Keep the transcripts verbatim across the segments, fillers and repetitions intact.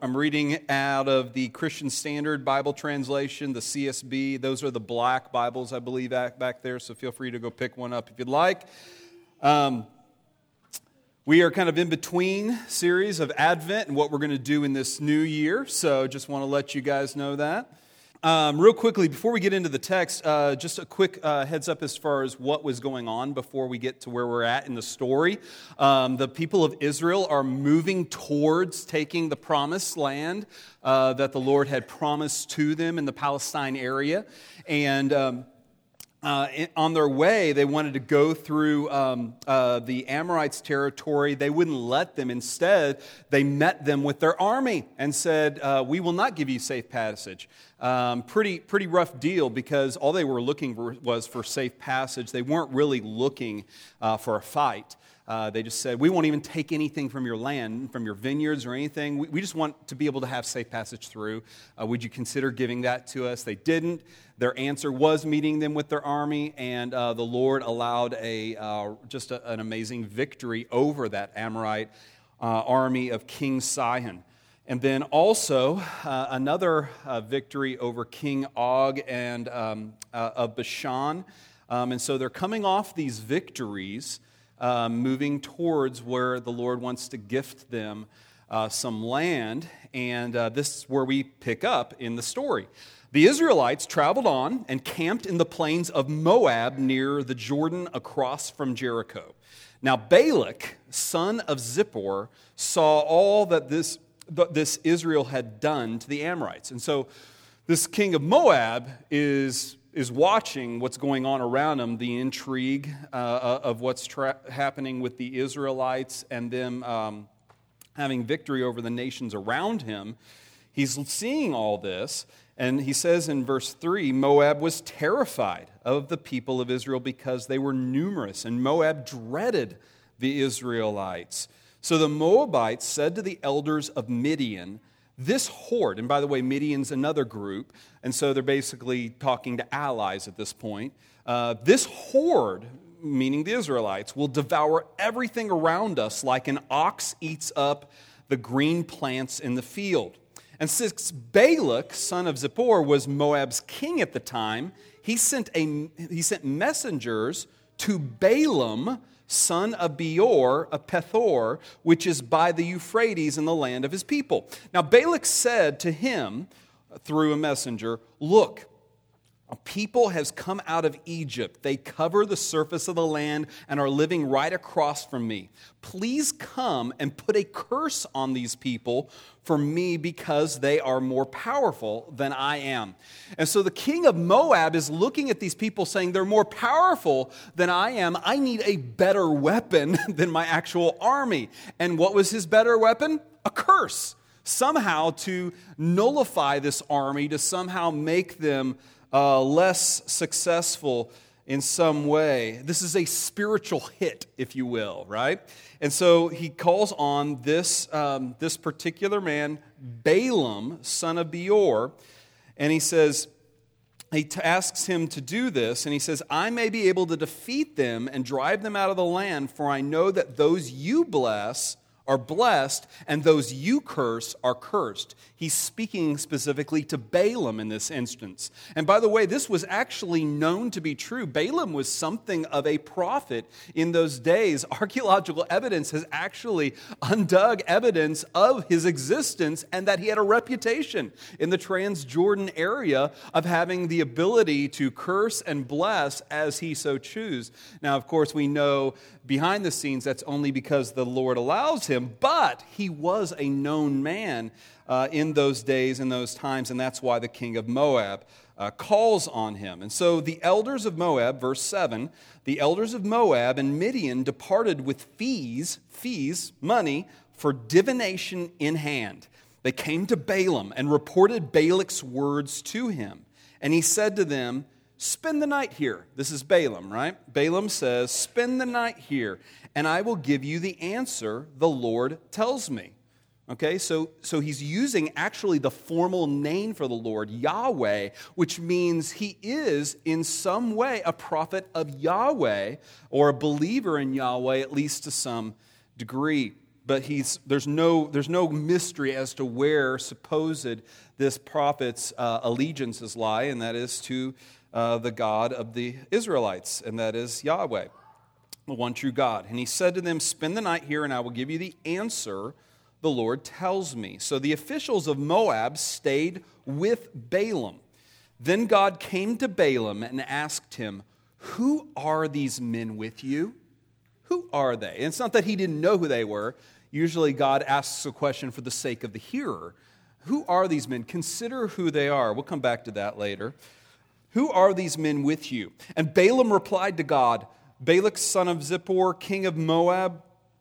I'm reading out of the Christian Standard Bible translation, the C S B. Those are the black Bibles, I believe, back back there, so feel free to go pick one up if you'd like. Um, we are kind of in between series of Advent and what we're going to do in this new year, so just want to let you guys know that. Um, real quickly, before we get into the text, uh, just a quick uh, heads up as far as what was going on before we get to where we're at in the story. Um, the people of Israel are moving towards taking the promised land uh, that the Lord had promised to them in the Palestine area. And um, uh, on their way, they wanted to go through um, uh, the Amorites' territory. They wouldn't let them. Instead, they met them with their army and said, uh, we will not give you safe passage. Um, pretty pretty rough deal, because all they were looking for was for safe passage. They weren't really looking uh, for a fight. Uh, they just said, we won't even take anything from your land, from your vineyards or anything. We, we just want to be able to have safe passage through. Uh, would you consider giving that to us? They didn't. Their answer was meeting them with their army, and uh, the Lord allowed a uh, just a, an amazing victory over that Amorite uh, army of King Sihon. And then also uh, another uh, victory over King Og and um, uh, of Bashan. Um, and so they're coming off these victories, uh, moving towards where the Lord wants to gift them uh, some land. And uh, this is where we pick up in the story. The Israelites traveled on and camped in the plains of Moab near the Jordan across from Jericho. Now Balak, son of Zippor, saw all that this this Israel had done to the Amorites. And so this king of Moab is, is watching what's going on around him, the intrigue uh, of what's tra- happening with the Israelites and them um, having victory over the nations around him. He's seeing all this, and he says in verse three, Moab was terrified of the people of Israel because they were numerous, and Moab dreaded the Israelites. So the Moabites said to the elders of Midian, this horde, and by the way, Midian's another group, and so they're basically talking to allies at this point. Uh, this horde, meaning the Israelites, will devour everything around us like an ox eats up the green plants in the field. And since Balak, son of Zippor, was Moab's king at the time, he sent a he sent messengers to Balaam, son of Beor of Pethor, which is by the Euphrates in the land of his people. Now Balak said to him through a messenger, look, a people has come out of Egypt. They cover the surface of the land and are living right across from me. Please come and put a curse on these people for me, because they are more powerful than I am. And so the king of Moab is looking at these people saying, they're more powerful than I am. I need a better weapon than my actual army. And what was his better weapon? A curse. Somehow to nullify this army, to somehow make them uh, less successful in some way. This is a spiritual hit, if you will, right? And so he calls on this, um, this particular man, Balaam, son of Beor, and he says, he asks him to do this, and he says, I may be able to defeat them and drive them out of the land, for I know that those you bless are blessed, and those you curse are cursed. He's speaking specifically to Balaam in this instance. And by the way, this was actually known to be true. Balaam was something of a prophet in those days. Archaeological evidence has actually undug evidence of his existence and that he had a reputation in the Transjordan area of having the ability to curse and bless as he so choose. Now, of course, we know behind the scenes that's only because the Lord allows him, but he was a known man uh, in those days, in those times, and that's why the king of Moab uh, calls on him. And so the elders of Moab, verse seven, the elders of Moab and Midian departed with fees, fees, money, for divination in hand. They came to Balaam and reported Balak's words to him. And he said to them, spend the night here. This is Balaam, right? Balaam says, spend the night here, and I will give you the answer the Lord tells me. Okay, so, so he's using actually the formal name for the Lord, Yahweh, which means he is in some way a prophet of Yahweh or a believer in Yahweh, at least to some degree. but he's, there's, no, there's no mystery as to where supposed this prophet's uh, allegiances lie, and that is to uh, the God of the Israelites, and that is Yahweh, the one true God. And he said to them, spend the night here, and I will give you the answer the Lord tells me. So the officials of Moab stayed with Balaam. Then God came to Balaam and asked him, who are these men with you? Who are they? And it's not that he didn't know who they were. Usually God asks a question for the sake of the hearer. Who are these men? Consider who they are. We'll come back to that later. Who are these men with you? And Balaam replied to God, Balak, son of Zippor, king of Moab,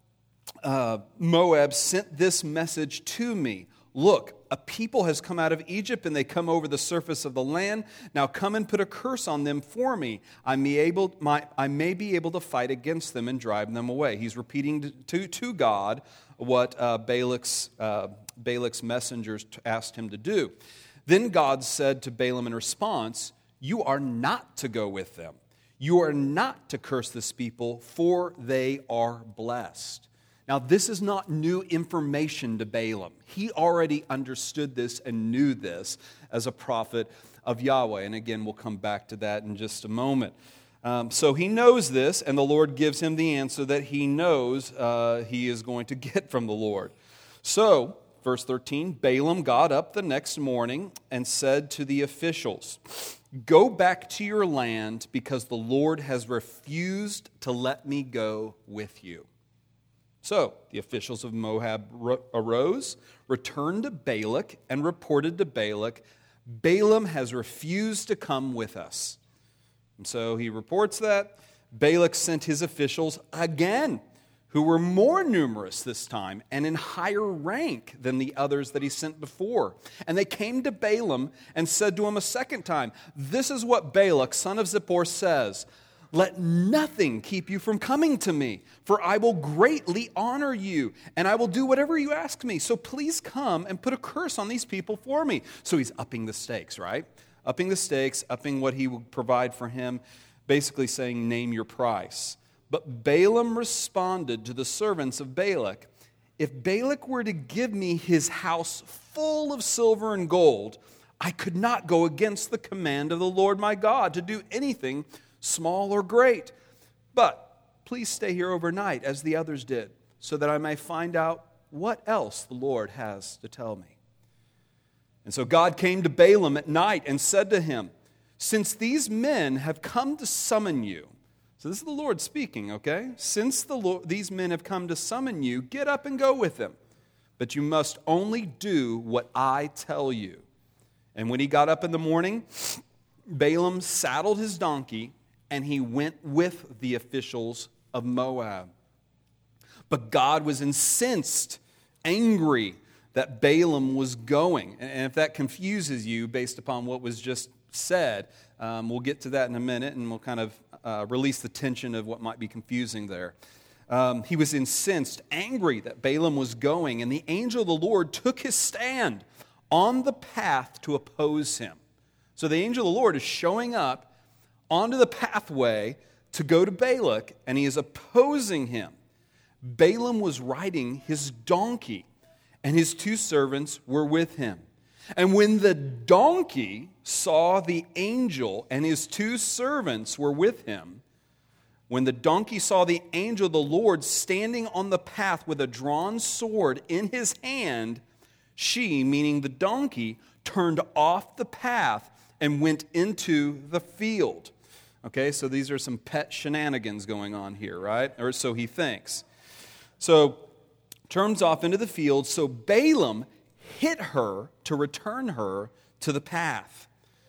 uh, Moab, sent this message to me. Look, a people has come out of Egypt, and they come over the surface of the land. Now come and put a curse on them for me. I may, able, my, I may be able to fight against them and drive them away. He's repeating to, to God what uh, Balak's, uh, Balak's messengers asked him to do. Then God said to Balaam in response, you are not to go with them. You are not to curse this people, for they are blessed. Now, this is not new information to Balaam. He already understood this and knew this as a prophet of Yahweh. And again, we'll come back to that in just a moment. Um, so he knows this, and the Lord gives him the answer that he knows uh, he is going to get from the Lord. So, verse thirteen, Balaam got up the next morning and said to the officials, go back to your land, because the Lord has refused to let me go with you. So the officials of Moab arose, returned to Balak, and reported to Balak, Balaam has refused to come with us. And so he reports that. Balak sent his officials again, who were more numerous this time and in higher rank than the others that he sent before. And they came to Balaam and said to him a second time, this is what Balak, son of Zippor, says. Let nothing keep you from coming to me, for I will greatly honor you, and I will do whatever you ask me. So please come and put a curse on these people for me. So he's upping the stakes, right? Upping the stakes, upping what he will provide for him, basically saying, name your price. But Balaam responded to the servants of Balak, if Balak were to give me his house full of silver and gold, I could not go against the command of the Lord my God to do anything small or great. But please stay here overnight as the others did, so that I may find out what else the Lord has to tell me. And so God came to Balaam at night and said to him, since these men have come to summon you, so this is the Lord speaking, okay? Since the Lord, these men have come to summon you, get up and go with them. But you must only do what I tell you. And when he got up in the morning, Balaam saddled his donkey, and he went with the officials of Moab. But God was incensed, angry that Balaam was going. And if that confuses you based upon what was just said, um, we'll get to that in a minute, and we'll kind of uh, release the tension of what might be confusing there. Um, he was incensed, angry that Balaam was going, and the angel of the Lord took his stand on the path to oppose him. So the angel of the Lord is showing up onto the pathway to go to Balak, and he is opposing him. Balaam was riding his donkey, and his two servants were with him. And when the donkey saw the angel and his two servants were with him, when the donkey saw the angel of the Lord standing on the path with a drawn sword in his hand, she, meaning the donkey, turned off the path and went into the field. Okay, so these are some pet shenanigans going on here, right? Or so he thinks. So, turns off into the field, so Balaam hit her to return her to the path.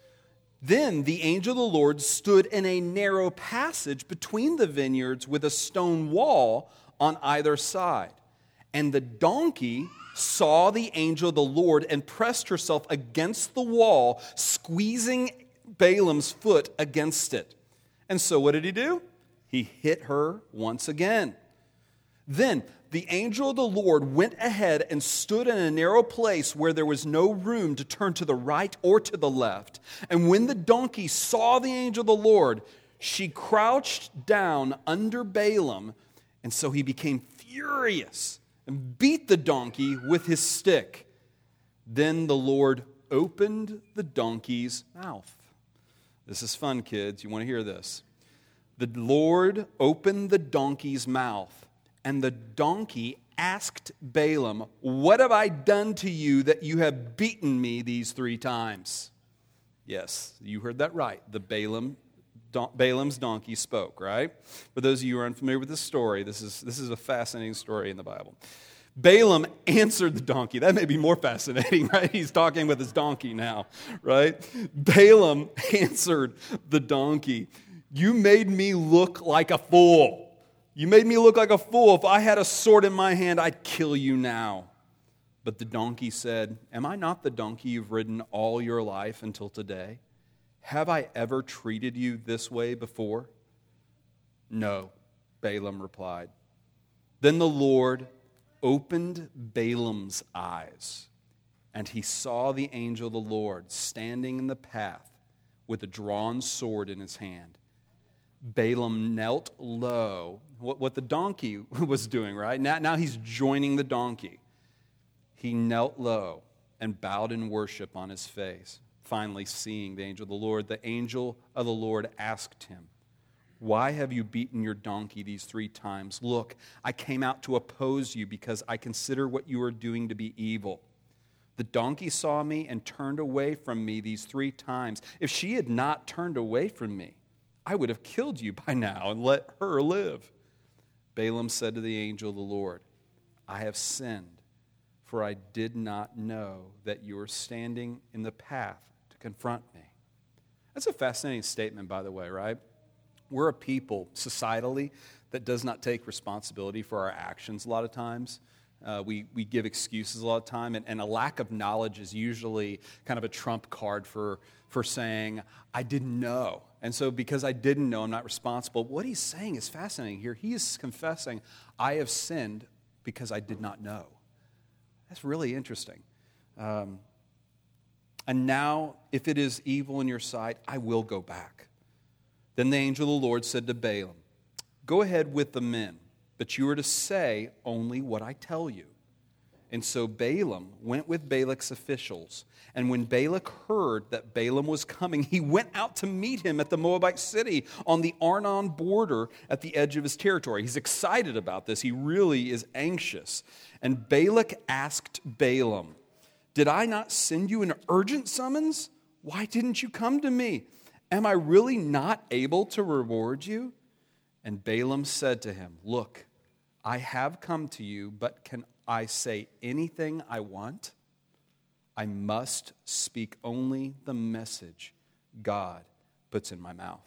Then the angel of the Lord stood in a narrow passage between the vineyards with a stone wall on either side. And the donkey saw the angel of the Lord and pressed herself against the wall, squeezing Balaam's foot against it. And so what did he do? He hit her once again. Then the angel of the Lord went ahead and stood in a narrow place where there was no room to turn to the right or to the left. And when the donkey saw the angel of the Lord, she crouched down under Balaam, and so he became furious and beat the donkey with his stick. Then the Lord opened the donkey's mouth. This is fun, kids. You want to hear this? The Lord opened the donkey's mouth, and the donkey asked Balaam, "What have I done to you that you have beaten me these three times?" Yes, you heard that right. The Balaam, don- Balaam's donkey spoke, right? For those of you who are unfamiliar with this story, this is, this is a fascinating story in the Bible. Balaam answered the donkey. That may be more fascinating, right? He's talking with his donkey now, right? Balaam answered the donkey, "You made me look like a fool. You made me look like a fool. If I had a sword in my hand, I'd kill you now." But the donkey said, "Am I not the donkey you've ridden all your life until today? Have I ever treated you this way before?" "No," Balaam replied. Then the Lord opened Balaam's eyes, and he saw the angel of the Lord standing in the path with a drawn sword in his hand. Balaam knelt low. What, what the donkey was doing, right? Now, now he's joining the donkey. He knelt low and bowed in worship on his face. Finally, seeing the angel of the Lord, the angel of the Lord asked him, "Why have you beaten your donkey these three times? Look, I came out to oppose you because I consider what you are doing to be evil. The donkey saw me and turned away from me these three times. If she had not turned away from me, I would have killed you by now and let her live." Balaam said to the angel of the Lord, "I have sinned, for I did not know that you were standing in the path to confront me." That's a fascinating statement, by the way, right? We're a people, societally, that does not take responsibility for our actions a lot of times. Uh, we, we give excuses a lot of time, and, and a lack of knowledge is usually kind of a trump card for, for saying, "I didn't know. And so because I didn't know, I'm not responsible." What he's saying is fascinating here. He is confessing, "I have sinned because I did not know." That's really interesting. Um, and now, if it is evil in your sight, I will go back. Then the angel of the Lord said to Balaam, "Go ahead with the men, but you are to say only what I tell you." And so Balaam went with Balak's officials. And when Balak heard that Balaam was coming, he went out to meet him at the Moabite city on the Arnon border at the edge of his territory. He's excited about this. He really is anxious. And Balak asked Balaam, "Did I not send you an urgent summons? Why didn't you come to me? Am I really not able to reward you?" And Balaam said to him, "Look, I have come to you, but can I say anything I want? I must speak only the message God puts in my mouth."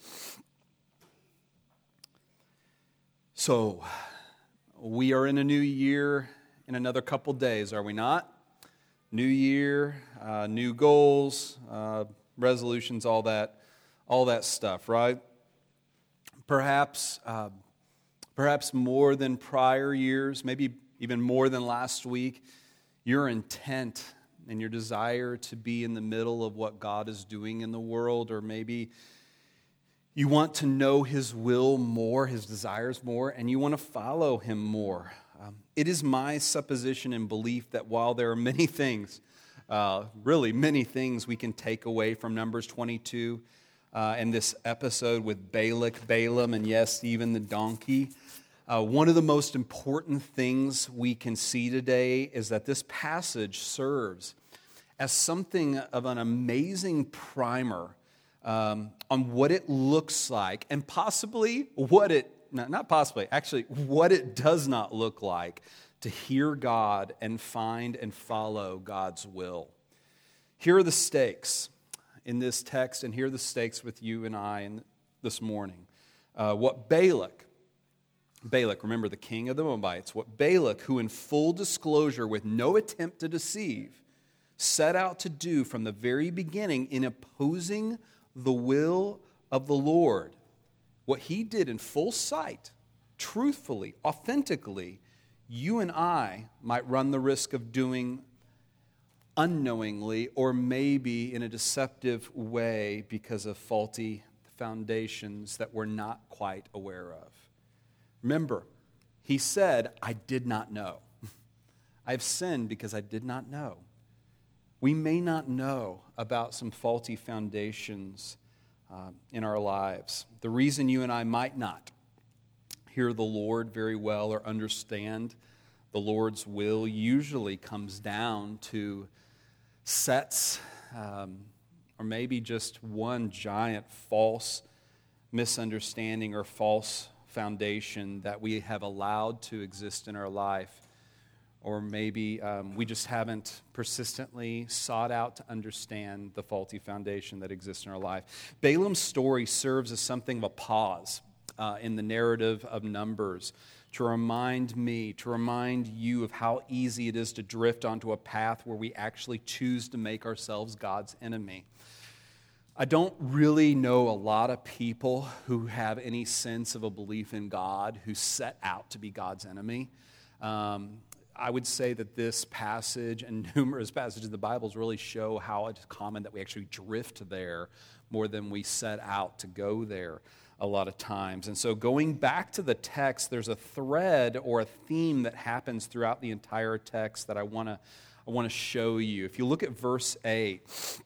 So, we are in a new year in another couple days, are we not? New year, uh, new goals, uh, resolutions, all that, all that stuff, right? Perhaps, uh, perhaps more than prior years, maybe even more than last week, your intent and your desire to be in the middle of what God is doing in the world, or maybe you want to know His will more, His desires more, and you want to follow Him more. Um, it is my supposition and belief that while there are many things, uh, really many things we can take away from Numbers twenty-two uh, and this episode with Balak, Balaam, and yes, even the donkey, Uh, one of the most important things we can see today is that this passage serves as something of an amazing primer um, on what it looks like, and possibly what it, not, not possibly, actually what it does not look like to hear God and find and follow God's will. Here are the stakes in this text, and here are the stakes with you and I in this morning. Uh, what Balak, Balak, remember the king of the Moabites, what Balak, who in full disclosure with no attempt to deceive, set out to do from the very beginning in opposing the will of the Lord, what he did in full sight, truthfully, authentically, you and I might run the risk of doing unknowingly or maybe in a deceptive way because of faulty foundations that we're not quite aware of. Remember, He said, I did not know. I have sinned because I did not know. We may not know about some faulty foundations uh, in our lives. The reason you and I might not hear the Lord very well or understand the Lord's will usually comes down to sets um, or maybe just one giant false misunderstanding or false foundation that we have allowed to exist in our life. Or maybe um, we just haven't persistently sought out to understand the faulty foundation that exists in our life. Balaam's story serves as something of a pause uh, in the narrative of Numbers to remind me, to remind you of how easy it is to drift onto a path where we actually choose to make ourselves God's enemy. I don't really know a lot of people who have any sense of a belief in God who set out to be God's enemy. Um, I would say that this passage and numerous passages in the Bible really show how it's common that we actually drift there more than we set out to go there a lot of times. And so going back to the text, there's a thread or a theme that happens throughout the entire text that I want to I want to show you. If you look at verse eight,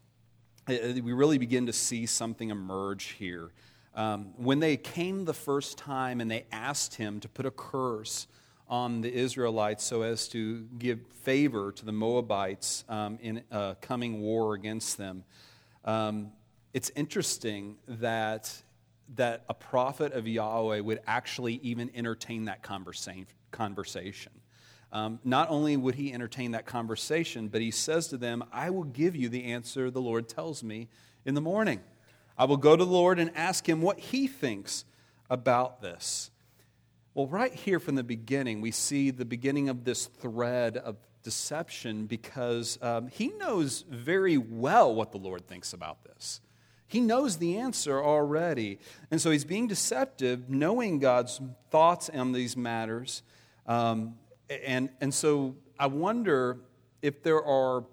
we really begin to see something emerge here. Um, when they came the first time and they asked him to put a curse on the Israelites so as to give favor to the Moabites um, in a coming war against them. Um, it's interesting that, that a prophet of Yahweh would actually even entertain that conversa- conversation. Um, not only would he entertain that conversation, but he says to them, I will give you the answer the Lord tells me in the morning. I will go to the Lord and ask him what he thinks about this. Well, right here from the beginning, we see the beginning of this thread of deception because um, he knows very well what the Lord thinks about this. He knows the answer already. And so he's being deceptive, knowing God's thoughts on these matters. Um, and, and so I wonder if there are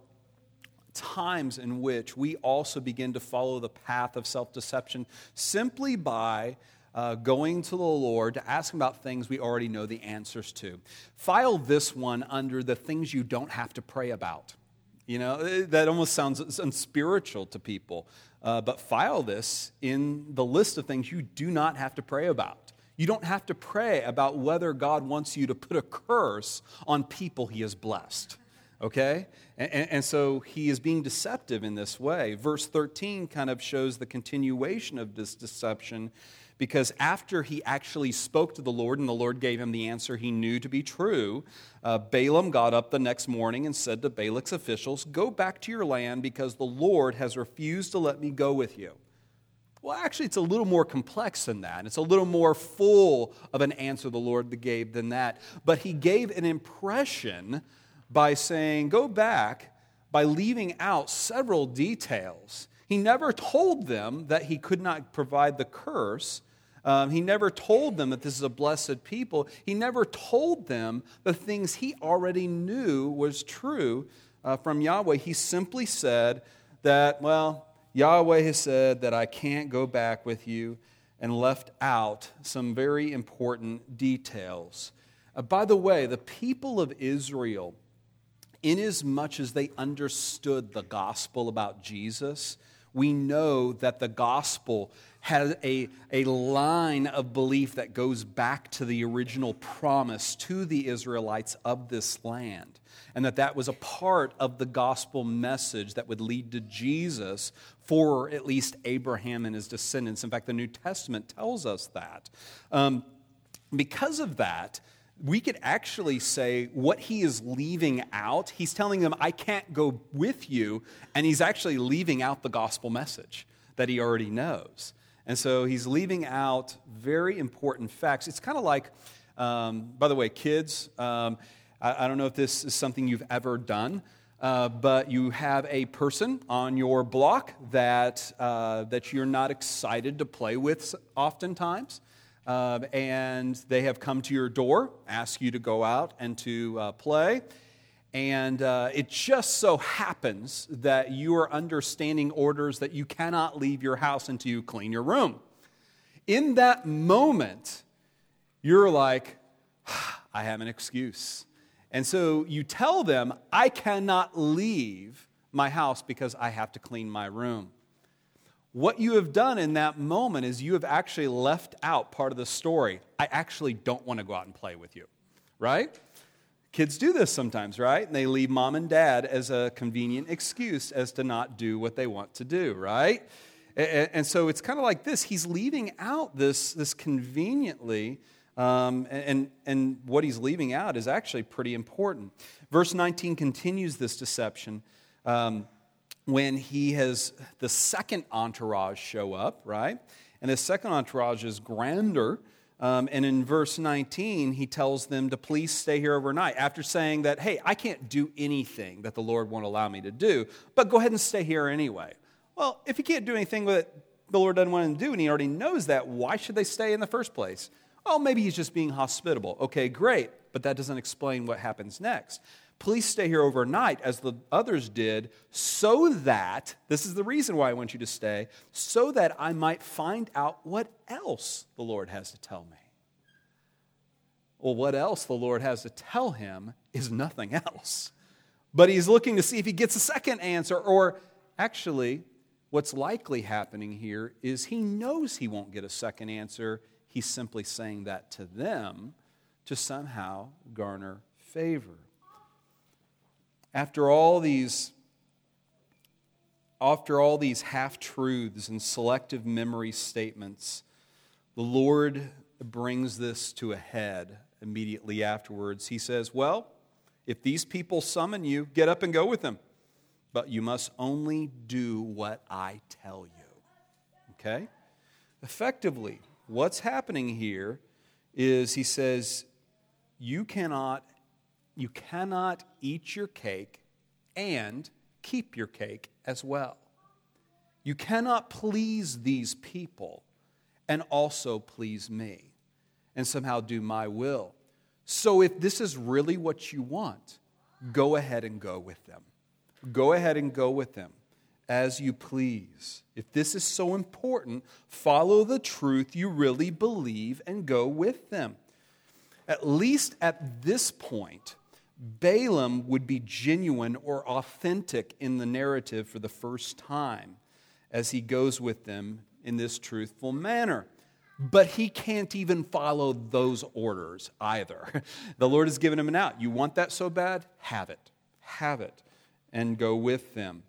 times in which we also begin to follow the path of self-deception simply by Uh, going to the Lord to ask him about things we already know the answers to. File this one under the things you don't have to pray about. You know, that almost sounds unspiritual to people. Uh, but file this in the list of things you do not have to pray about. You don't have to pray about whether God wants you to put a curse on people he has blessed. Okay? And, and so he is being deceptive in this way. Verse thirteen kind of shows the continuation of this deception, because after he actually spoke to the Lord and the Lord gave him the answer he knew to be true, uh, Balaam got up the next morning and said to Balak's officials, go back to your land because the Lord has refused to let me go with you. Well, actually, it's a little more complex than that. It's a little more full of an answer the Lord gave than that. But he gave an impression by saying, go back, by leaving out several details. He never told them that he could not provide the curse. Um, he never told them that this is a blessed people. He never told them the things he already knew was true uh, from Yahweh. He simply said that, well, Yahweh has said that I can't go back with you, and left out some very important details. Uh, by the way, the people of Israel, inasmuch as they understood the gospel about Jesus, we know that the gospel has a, a line of belief that goes back to the original promise to the Israelites of this land, and that that was a part of the gospel message that would lead to Jesus for at least Abraham and his descendants. In fact, the New Testament tells us that. Um, because of that, we could actually say what he is leaving out, he's telling them, I can't go with you, and he's actually leaving out the gospel message that he already knows. And so he's leaving out very important facts. It's kind of like, um, by the way, kids, um, I, I don't know if this is something you've ever done, uh, but you have a person on your block that, uh, that you're not excited to play with oftentimes. Uh, and they have come to your door, ask you to go out and to uh, play. And uh, it just so happens that you are under standing orders that you cannot leave your house until you clean your room. In that moment, you're like, I have an excuse. And so you tell them, I cannot leave my house because I have to clean my room. What you have done in that moment is you have actually left out part of the story. I actually don't want to go out and play with you, right? Kids do this sometimes, right? And they leave mom and dad as a convenient excuse as to not do what they want to do, right? And, and so it's kind of like this. He's leaving out this, this conveniently, um, and, and what he's leaving out is actually pretty important. Verse nineteen continues this deception. Um, when he has the second entourage show up, right? And the second entourage is grander. Um, and in verse nineteen, he tells them to please stay here overnight after saying that, hey, I can't do anything that the Lord won't allow me to do, but go ahead and stay here anyway. Well, if he can't do anything that the Lord doesn't want him to do, and he already knows that, why should they stay in the first place? Oh, maybe he's just being hospitable. Okay, great, but that doesn't explain what happens next. Please stay here overnight, as the others did, so that, this is the reason why I want you to stay, so that I might find out what else the Lord has to tell me. Well, what else the Lord has to tell him is nothing else. But he's looking to see if he gets a second answer, or actually, what's likely happening here is he knows he won't get a second answer. He's simply saying that to them to somehow garner favor. After all these, after all these half-truths and selective memory statements, the Lord brings this to a head immediately afterwards. He says, well, if these people summon you, get up and go with them. But you must only do what I tell you. Okay? Effectively, what's happening here is he says, you cannot You cannot eat your cake and keep your cake as well. You cannot please these people and also please me and somehow do my will. So if this is really what you want, go ahead and go with them. Go ahead and go with them as you please. If this is so important, follow the truth you really believe and go with them. At least at this point, Balaam would be genuine or authentic in the narrative for the first time as he goes with them in this truthful manner. But he can't even follow those orders either. The Lord has given him an out. You want that so bad? Have it. Have it. And go with them.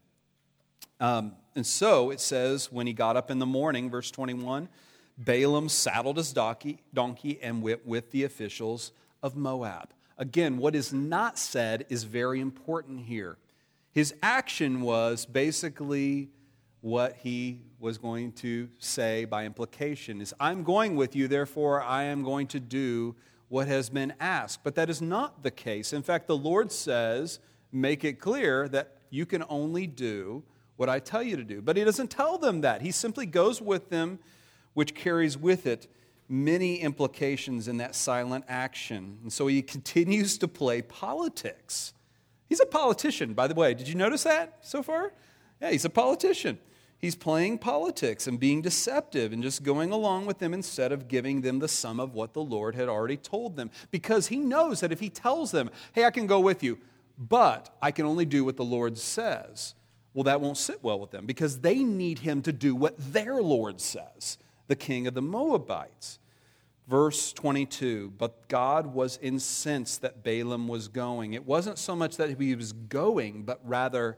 Um, and so it says, when he got up in the morning, verse twenty-one, Balaam saddled his donkey, donkey and went with the officials of Moab. Again, what is not said is very important here. His action was basically what he was going to say by implication is, I'm going with you, therefore I am going to do what has been asked. But that is not the case. In fact, the Lord says, make it clear that you can only do what I tell you to do. But he doesn't tell them that. He simply goes with them, which carries with it many implications in that silent action. And so he continues to play politics. He's a politician, by the way. Did you notice that so far? Yeah, he's a politician. He's playing politics and being deceptive and just going along with them instead of giving them the sum of what the Lord had already told them. Because he knows that if he tells them, hey, I can go with you, but I can only do what the Lord says, well, that won't sit well with them because they need him to do what their Lord says, the king of the Moabites. Verse twenty-two, but God was incensed that Balaam was going. It wasn't so much that he was going, but rather,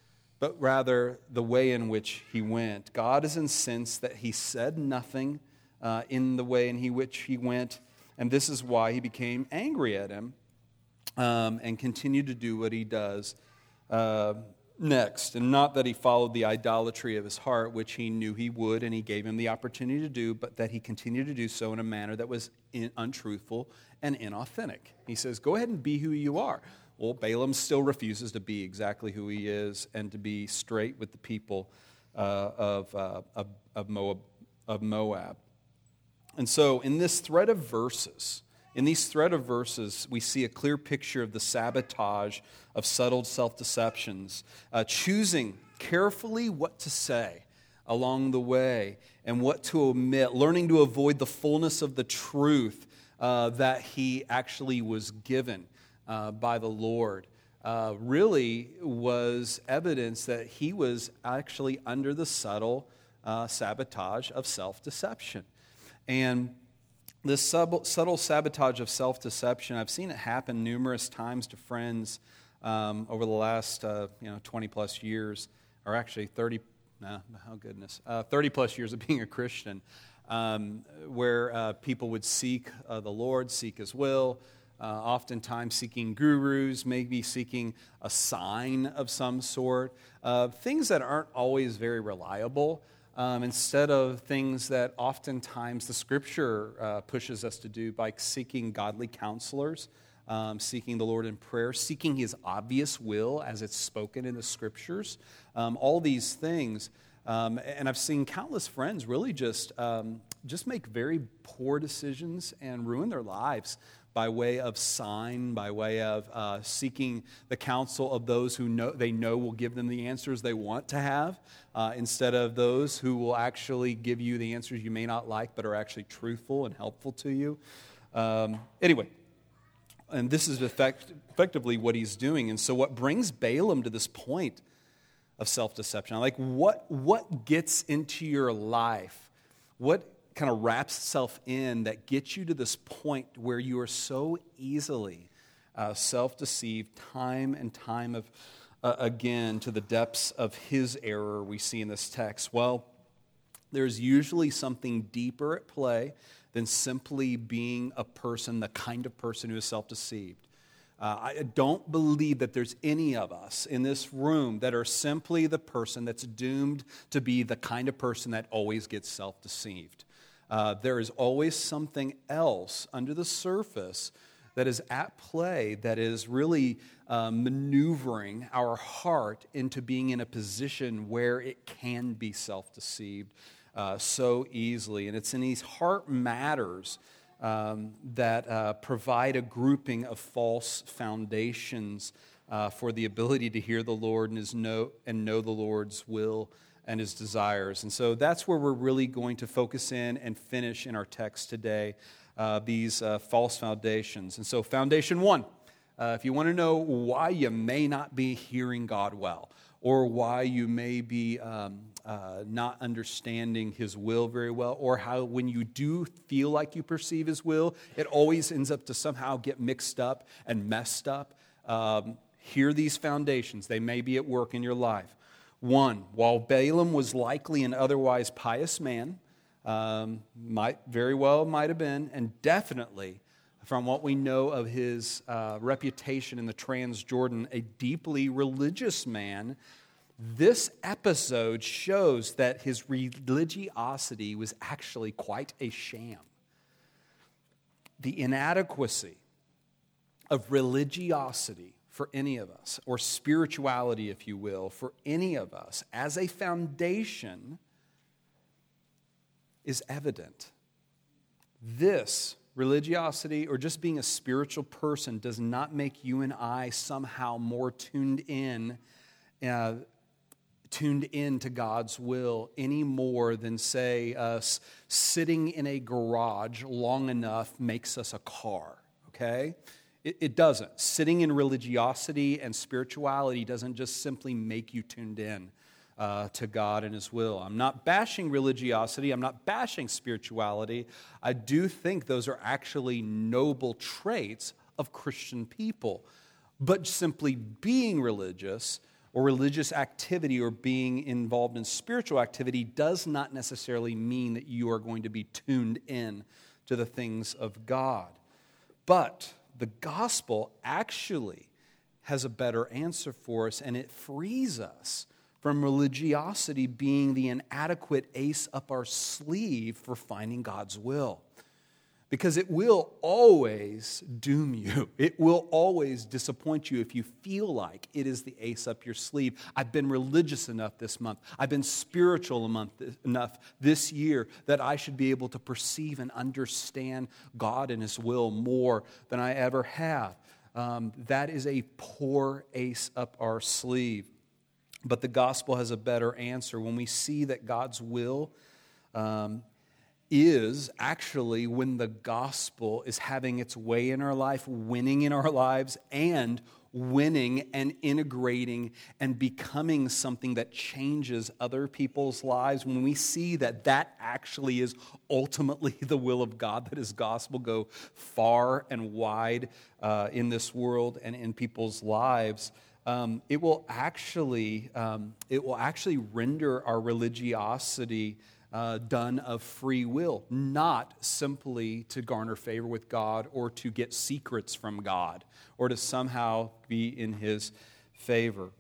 but rather the way in which he went. God is incensed that he said nothing uh, in the way in which he went, and this is why he became angry at him um, and continued to do what he does uh, next. And not that he followed the idolatry of his heart, which he knew he would, and he gave him the opportunity to do, but that he continued to do so in a manner that was in, untruthful and inauthentic. He says, go ahead and be who you are. Well, Balaam still refuses to be exactly who he is and to be straight with the people uh, of, uh, of, of, Moab, of Moab. And so in this thread of verses, In these thread of verses, we see a clear picture of the sabotage of subtle self-deceptions, uh, choosing carefully what to say along the way and what to omit, learning to avoid the fullness of the truth uh, that he actually was given uh, by the Lord uh, really was evidence that he was actually under the subtle uh, sabotage of self-deception. And this sub- subtle sabotage of self-deception, I've seen it happen numerous times to friends um, over the last uh, you know twenty plus years, or actually thirty. No, oh goodness, uh, thirty plus years of being a Christian, um, where uh, people would seek uh, the Lord, seek His will, uh, oftentimes seeking gurus, maybe seeking a sign of some sort, uh, things that aren't always very reliable. Um, instead of things that oftentimes the Scripture uh, pushes us to do by seeking godly counselors, um, seeking the Lord in prayer, seeking His obvious will as it's spoken in the Scriptures, um, all these things. Um, and I've seen countless friends really just, um, just make very poor decisions and ruin their lives by way of sign, by way of uh, seeking the counsel of those who know they know will give them the answers they want to have, uh, instead of those who will actually give you the answers you may not like, but are actually truthful and helpful to you. Um, anyway, and this is effect, effectively what he's doing. And so what brings Balaam to this point of self-deception? Like what, what gets into your life? What kind of wraps itself in that gets you to this point where you are so easily uh, self-deceived time and time of, uh, again to the depths of his error we see in this text? Well, there's usually something deeper at play than simply being a person, the kind of person who is self-deceived. Uh, I don't believe that there's any of us in this room that are simply the person that's doomed to be the kind of person that always gets self-deceived. Uh, there is always something else under the surface that is at play that is really uh, maneuvering our heart into being in a position where it can be self-deceived uh, so easily. And it's in these heart matters um, that uh, provide a grouping of false foundations uh, for the ability to hear the Lord and, his know, and know the Lord's will and His desires. And so that's where we're really going to focus in and finish in our text today, uh, these uh, false foundations. And so foundation one, uh, if you want to know why you may not be hearing God well, or why you may be um, uh, not understanding His will very well, or how when you do feel like you perceive His will, it always ends up to somehow get mixed up and messed up. Um, hear these foundations. They may be at work in your life. One, while Balaam was likely an otherwise pious man, um, might very well might have been, and definitely from what we know of his uh, reputation in the Transjordan, a deeply religious man, this episode shows that his religiosity was actually quite a sham. The inadequacy of religiosity for any of us, or spirituality, if you will, for any of us, as a foundation, is evident. This religiosity, or just being a spiritual person, does not make you and I somehow more tuned in, uh, tuned in to God's will any more than, say, us sitting in a garage long enough makes us a car, okay? It, it doesn't. Sitting in religiosity and spirituality doesn't just simply make you tuned in uh, to God and His will. I'm not bashing religiosity. I'm not bashing spirituality. I do think those are actually noble traits of Christian people. But simply being religious or religious activity or being involved in spiritual activity does not necessarily mean that you are going to be tuned in to the things of God. But the gospel actually has a better answer for us, and it frees us from religiosity being the inadequate ace up our sleeve for finding God's will. Because it will always doom you. It will always disappoint you if you feel like it is the ace up your sleeve. I've been religious enough this month. I've been spiritual enough this year that I should be able to perceive and understand God and His will more than I ever have. Um, that is a poor ace up our sleeve. But the gospel has a better answer. When we see that God's will um, is actually when the gospel is having its way in our life, winning in our lives, and winning and integrating and becoming something that changes other people's lives. When we see that that actually is ultimately the will of God, that His gospel go far and wide uh, in this world and in people's lives, um, it will actually um, it will actually render our religiosity Uh, done of free will, not simply to garner favor with God or to get secrets from God or to somehow be in His favor.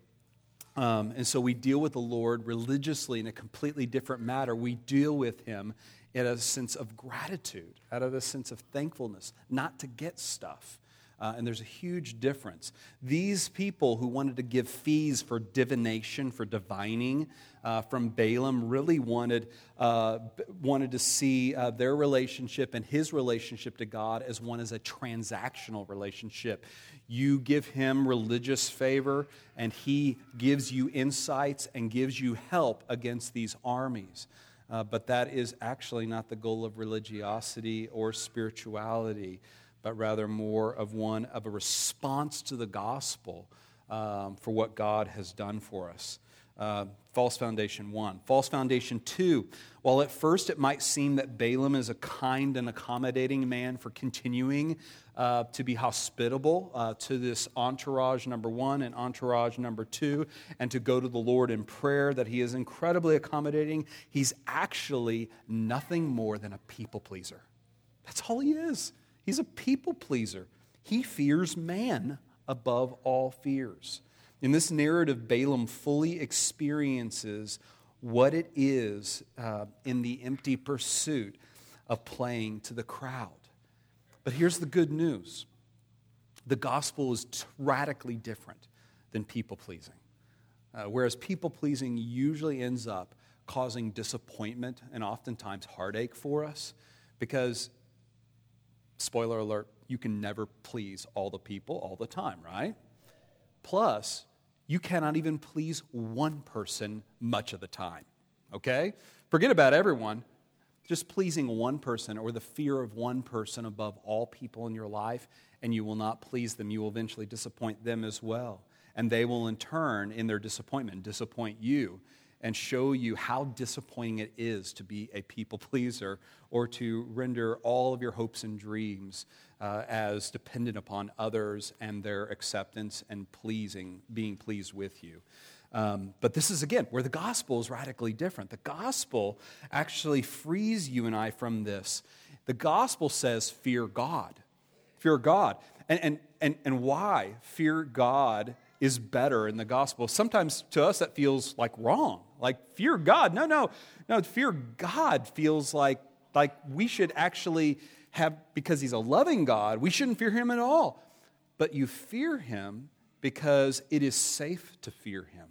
Um, and so we deal with the Lord religiously in a completely different matter. We deal with Him in a sense of gratitude, out of a sense of thankfulness, not to get stuff. Uh, and there's a huge difference. These people who wanted to give fees for divination, for divining uh, from Balaam, really wanted uh, wanted to see uh, their relationship and his relationship to God as one as a transactional relationship. You give him religious favor, and he gives you insights and gives you help against these armies. Uh, but that is actually not the goal of religiosity or spirituality, but rather more of one of a response to the gospel um, for what God has done for us. Uh, false foundation one. False foundation two. While at first it might seem that Balaam is a kind and accommodating man for continuing uh, to be hospitable uh, to this entourage number one and entourage number two, and to go to the Lord in prayer, that he is incredibly accommodating, he's actually nothing more than a people pleaser. That's all he is. He's a people pleaser. He fears man above all fears. In this narrative, Balaam fully experiences what it is uh, in the empty pursuit of playing to the crowd. But here's the good news. The gospel is radically different than people-pleasing. Uh, whereas people-pleasing usually ends up causing disappointment and oftentimes heartache for us, because spoiler alert, you can never please all the people all the time, right? Plus, you cannot even please one person much of the time, okay? Forget about everyone. Just pleasing one person or the fear of one person above all people in your life, and you will not please them. You will eventually disappoint them as well. And they will in turn, in their disappointment, disappoint you and show you how disappointing it is to be a people pleaser or to render all of your hopes and dreams uh, as dependent upon others and their acceptance and pleasing, being pleased with you. Um, but this is, again, where the gospel is radically different. The gospel actually frees you and I from this. The gospel says, fear God. Fear God. And, and, and, and why fear God is better in the gospel? Sometimes to us that feels like wrong. Like, fear God. No, no. No, fear God feels like, like we should actually have, because he's a loving God, we shouldn't fear him at all. But you fear him because it is safe to fear him.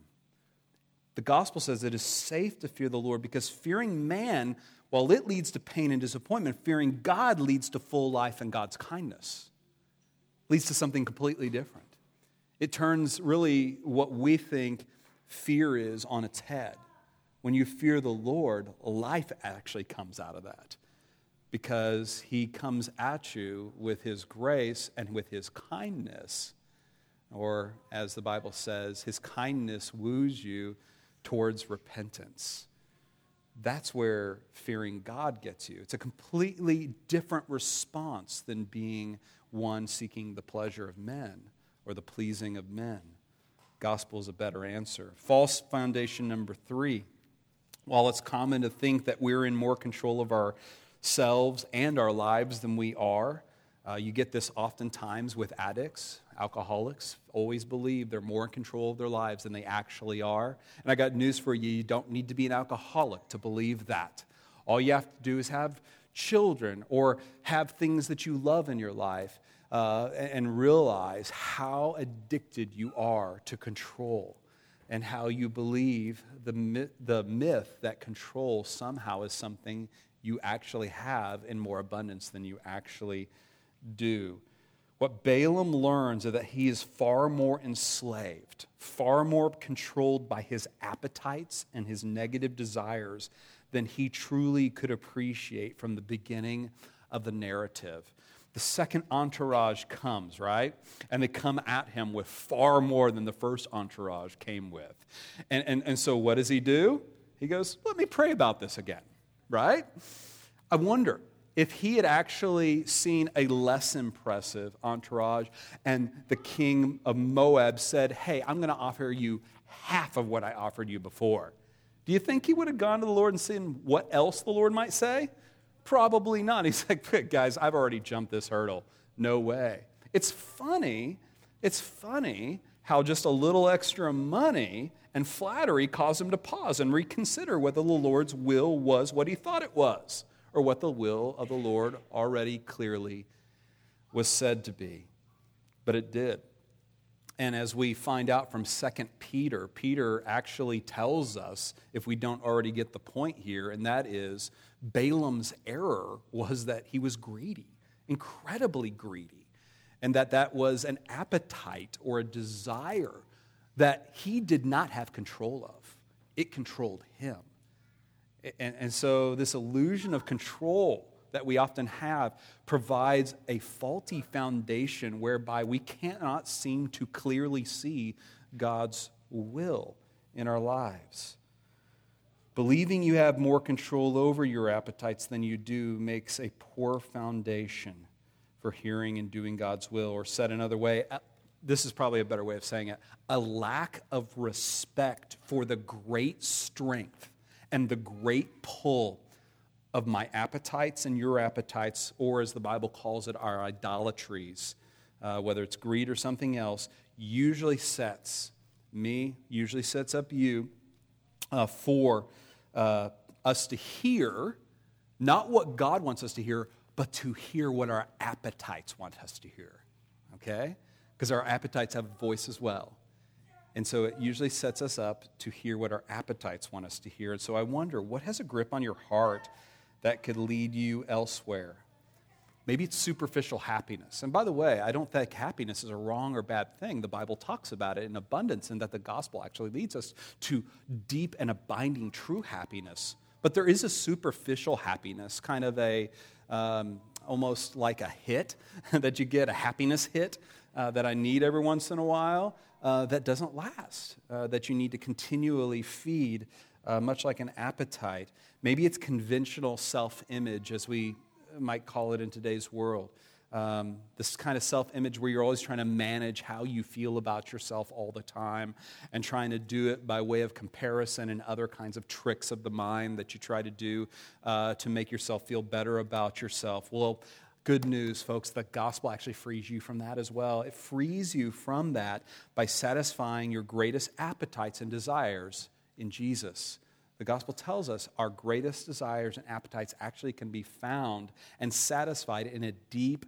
The gospel says it is safe to fear the Lord because fearing man, while it leads to pain and disappointment, fearing God leads to full life and God's kindness. Leads to something completely different. It turns really what we think fear is on its head. When you fear the Lord, life actually comes out of that because he comes at you with his grace and with his kindness. Or, as the Bible says, his kindness woos you towards repentance. That's where fearing God gets you. It's a completely different response than being one seeking the pleasure of men or the pleasing of men. Gospel is a better answer. False foundation number three. While it's common to think that we're in more control of ourselves and our lives than we are, uh, you get this oftentimes with addicts, alcoholics, always believe they're more in control of their lives than they actually are. And I got news for you, you don't need to be an alcoholic to believe that. All you have to do is have children or have things that you love in your life uh, and realize how addicted you are to control and how you believe the myth, the myth that control somehow is something you actually have in more abundance than you actually do. what Balaam learns is that he is far more enslaved, far more controlled by his appetites and his negative desires than he truly could appreciate from the beginning of the narrative. The second entourage comes, right? And they come at him with far more than the first entourage came with. And, and, and so what does he do? He goes, let me pray about this again, right? I wonder if he had actually seen a less impressive entourage and the king of Moab said, hey, I'm going to offer you half of what I offered you before. Do you think he would have gone to the Lord and seen what else the Lord might say? Probably not. He's like, guys, I've already jumped this hurdle. No way. It's funny, it's funny how just a little extra money and flattery caused him to pause and reconsider whether the Lord's will was what he thought it was, or what the will of the Lord already clearly was said to be. But it did. And as we find out from Second Peter, Peter actually tells us, if we don't already get the point here, and that is Balaam's error was that he was greedy, incredibly greedy, and that that was an appetite or a desire that he did not have control of. It controlled him. And, and so this illusion of control that we often have provides a faulty foundation whereby we cannot seem to clearly see God's will in our lives. Believing you have more control over your appetites than you do makes a poor foundation for hearing and doing God's will. Or said another way, this is probably a better way of saying it, a lack of respect for the great strength and the great pull of my appetites and your appetites, or as the Bible calls it, our idolatries, uh, whether it's greed or something else, usually sets me, usually sets up you uh, for uh, us to hear, not what God wants us to hear, but to hear what our appetites want us to hear, okay? Because our appetites have a voice as well. And so it usually sets us up to hear what our appetites want us to hear. And so I wonder, what has a grip on your heart that could lead you elsewhere? Maybe it's superficial happiness. And by the way, I don't think happiness is a wrong or bad thing. The Bible talks about it in abundance, and that the gospel actually leads us to deep and abiding true happiness. But there is a superficial happiness, kind of a um, almost like a hit that you get, a happiness hit uh, that I need every once in a while, uh, that doesn't last, uh, that you need to continually feed, uh, much like an appetite. Maybe it's conventional self-image, as we might call it in today's world. Um, this kind of self-image where you're always trying to manage how you feel about yourself all the time and trying to do it by way of comparison and other kinds of tricks of the mind that you try to do uh, to make yourself feel better about yourself. Well, good news, folks, the gospel actually frees you from that as well. It frees you from that by satisfying your greatest appetites and desires in Jesus. The gospel tells us our greatest desires and appetites actually can be found and satisfied in a deep,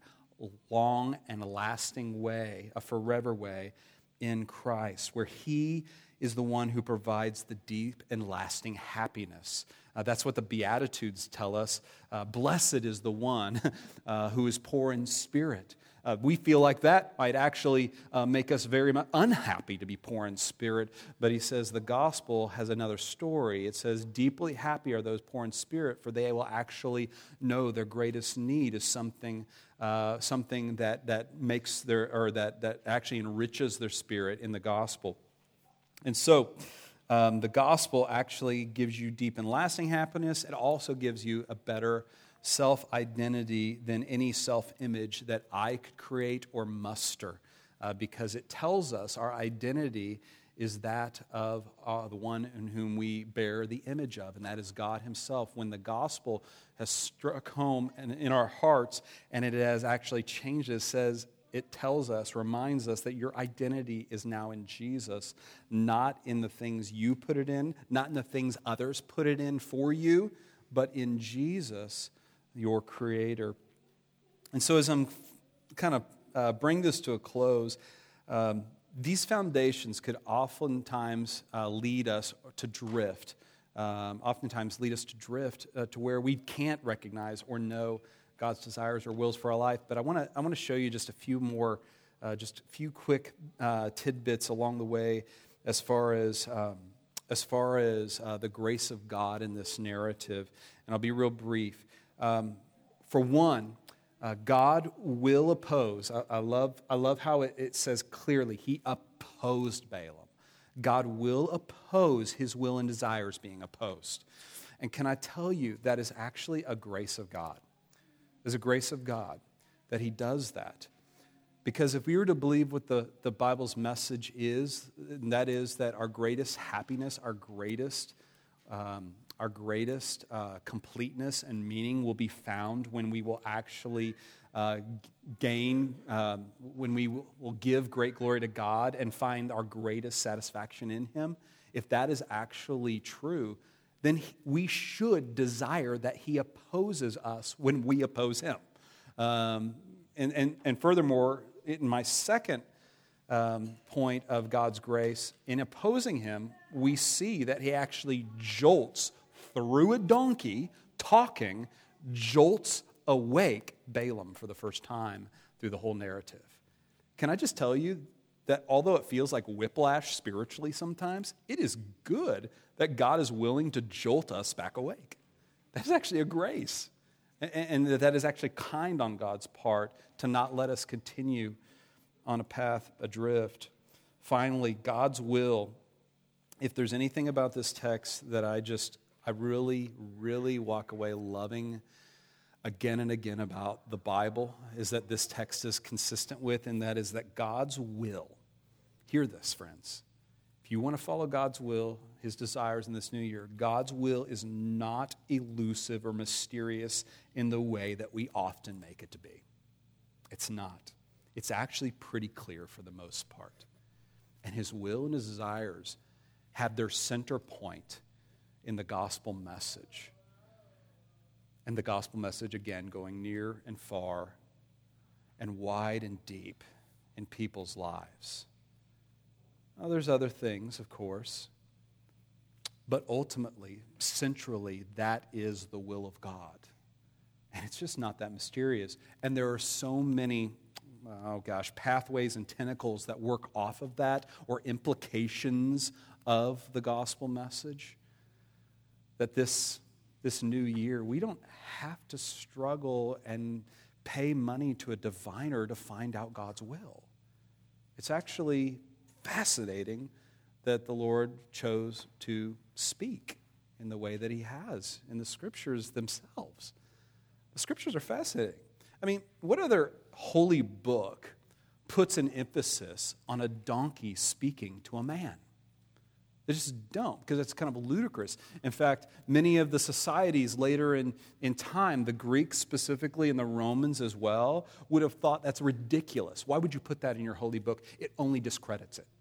long, and lasting way, a forever way in Christ, where He is the one who provides the deep and lasting happiness. Uh, that's what the Beatitudes tell us. Uh, Blessed is the one uh, who is poor in spirit. Uh, we feel like that might actually uh, make us very much unhappy to be poor in spirit. But he says the gospel has another story. It says, deeply happy are those poor in spirit, for they will actually know their greatest need is something uh, something that, that makes their, or that, that actually enriches their spirit in the gospel. And so um, the gospel actually gives you deep and lasting happiness. It also gives you a better self-identity than any self-image that I could create or muster, uh, because it tells us our identity is that of uh, the one in whom we bear the image of, and that is God Himself. When the gospel has struck home in, in our hearts, and it has actually changed us, says, it tells us, reminds us that your identity is now in Jesus, not in the things you put it in, not in the things others put it in for you, but in Jesus, your Creator. And so as I'm kind of uh, bring this to a close, um, these foundations could oftentimes uh, lead us to drift, um, oftentimes lead us to drift uh, to where we can't recognize or know God's desires or wills for our life. But I want to I want to show you just a few more, uh, just a few quick uh, tidbits along the way, as far as um, as far as uh, the grace of God in this narrative. And I'll be real brief. Um, for one, uh, God will oppose. I, I love I love how it, it says clearly He opposed Balaam. God will oppose his will and desires being opposed. And can I tell you, that is actually a grace of God. There's a grace of God that He does that. Because if we were to believe what the, the Bible's message is, and that is that our greatest happiness, our greatest, um, our greatest uh, completeness and meaning will be found when we will actually uh, gain, um, when we will give great glory to God and find our greatest satisfaction in Him. If that is actually true, then we should desire that He opposes us when we oppose Him. Um, and, and, and furthermore, in my second um, point of God's grace, in opposing Him, we see that He actually jolts through a donkey, talking, jolts awake Balaam for the first time through the whole narrative. Can I just tell you that although it feels like whiplash spiritually sometimes, it is good that God is willing to jolt us back awake. That's actually a grace. And that is actually kind on God's part to not let us continue on a path adrift. Finally, God's will. If there's anything about this text that I just, I really, really walk away loving again and again about the Bible, is that this text is consistent with, and that is that God's will, hear this, friends, if you want to follow God's will, His desires in this new year, God's will is not elusive or mysterious in the way that we often make it to be. It's not. It's actually pretty clear for the most part. And His will and His desires have their center point in the gospel message. And the gospel message, again, going near and far and wide and deep in people's lives. Now, there's other things, of course. But ultimately, centrally, that is the will of God. And it's just not that mysterious. And there are so many, oh gosh, pathways and tentacles that work off of that, or implications of the gospel message, that this, this new year, we don't have to struggle and pay money to a diviner to find out God's will. It's actually fascinating that the Lord chose to speak in the way that He has in the Scriptures themselves. The Scriptures are fascinating. I mean, what other holy book puts an emphasis on a donkey speaking to a man? They just don't, because it's kind of ludicrous. In fact, many of the societies later in, in time, the Greeks specifically and the Romans as well, would have thought that's ridiculous. Why would you put that in your holy book? It only discredits it.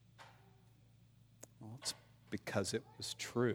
Well, it's because it was true.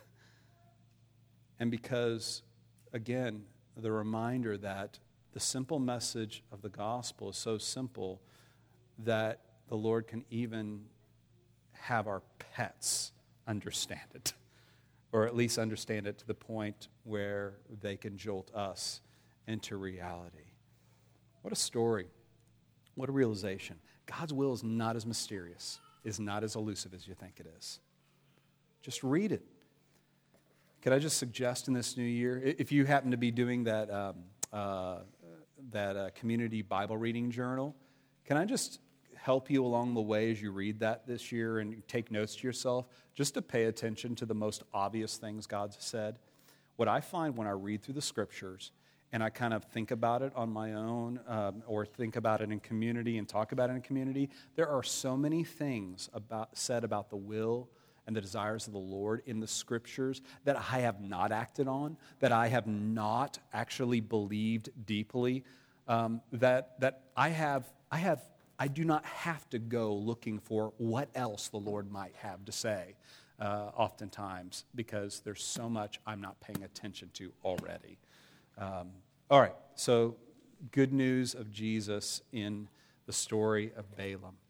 And because, again, the reminder that the simple message of the gospel is so simple that the Lord can even have our pets understand it, or at least understand it to the point where they can jolt us into reality. What a story. What a realization. God's will is not as mysterious, is not as elusive as you think it is. Just read it. Could I just suggest in this new year, if you happen to be doing that, um, uh, that uh, community Bible reading journal, can I just help you along the way as you read that this year and take notes to yourself, just to pay attention to the most obvious things God's said? What I find when I read through the Scriptures and I kind of think about it on my own, um, or think about it in community and talk about it in community, there are so many things about, said about the will and the desires of the Lord in the Scriptures that I have not acted on, that I have not actually believed deeply, um, that that I have I have I do not have to go looking for what else the Lord might have to say, uh, oftentimes, because there's so much I'm not paying attention to already. Um, all right, so good news of Jesus in the story of Balaam.